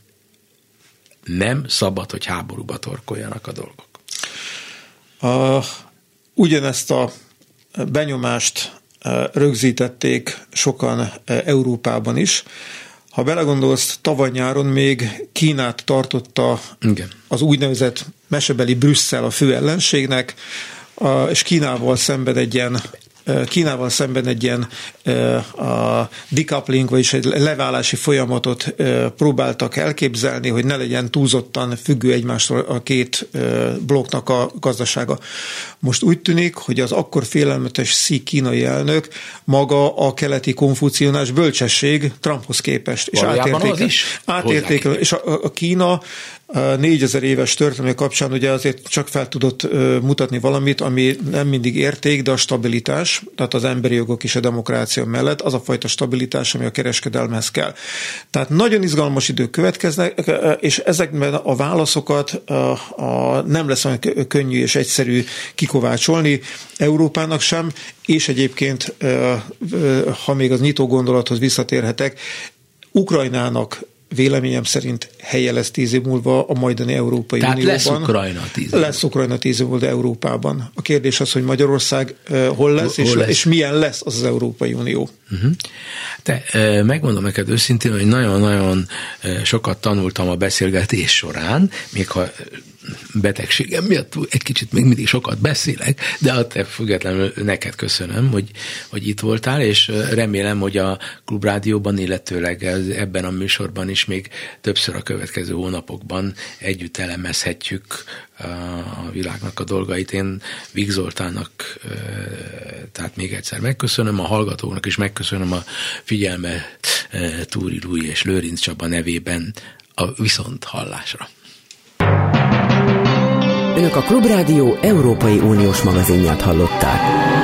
nem szabad, hogy háborúba torkoljanak a dolgok. A, ugyanezt a benyomást rögzítették sokan Európában is. Ha belegondolsz, tavaly nyáron még Kínát tartotta Igen. az úgynevezett mesebeli Brüsszel a fő ellenségnek, és Kínával szemben egy ilyen Kínával szemben egy ilyen a decoupling, vagyis egy leválási folyamatot próbáltak elképzelni, hogy ne legyen túlzottan függő egymástól a két blokknak a gazdasága. Most úgy tűnik, hogy az akkor félelmetes Xi kínai elnök maga a keleti konfucionális bölcsesség Trumphoz képest. És átértékel, átértékel, és a, a Kína négyezer éves történelme kapcsán ugye azért csak fel tudott mutatni valamit, ami nem mindig érték, de a stabilitás, tehát az emberi jogok és a demokrácia mellett az a fajta stabilitás, ami a kereskedelmhez kell. Tehát nagyon izgalmas idők következnek, és ezekben a válaszokat a, a, nem lesz olyan könnyű és egyszerű kikovácsolni Európának sem, és egyébként, ha még az nyitó gondolathoz visszatérhetek, Ukrajnának véleményem szerint helye lesz tíz év múlva a majdani Európai Tehát Unióban. lesz Ukrajna tíz év. Lesz Ukrajna tíz év múlva Európában. A kérdés az, hogy Magyarország uh, hol lesz, hol, és, hol lesz, és milyen lesz az az Európai Unió. Uh-huh. De uh, megmondom neked őszintén, hogy nagyon-nagyon uh, sokat tanultam a beszélgetés során, még ha betegségem miatt egy kicsit még mindig sokat beszélek, de attól függetlenül neked köszönöm, hogy, hogy itt voltál, és remélem, hogy a Klubrádióban, illetőleg ebben a műsorban is még többször a következő hónapokban együtt elemezhetjük a világnak a dolgait. Én Vig Zoltánnak tehát még egyszer megköszönöm, a hallgatóknak is megköszönöm a figyelmet Túri Lúj és Lőrinc Csaba nevében a viszont hallásra. Önök a Klubrádió Európai Uniós magazinját hallották.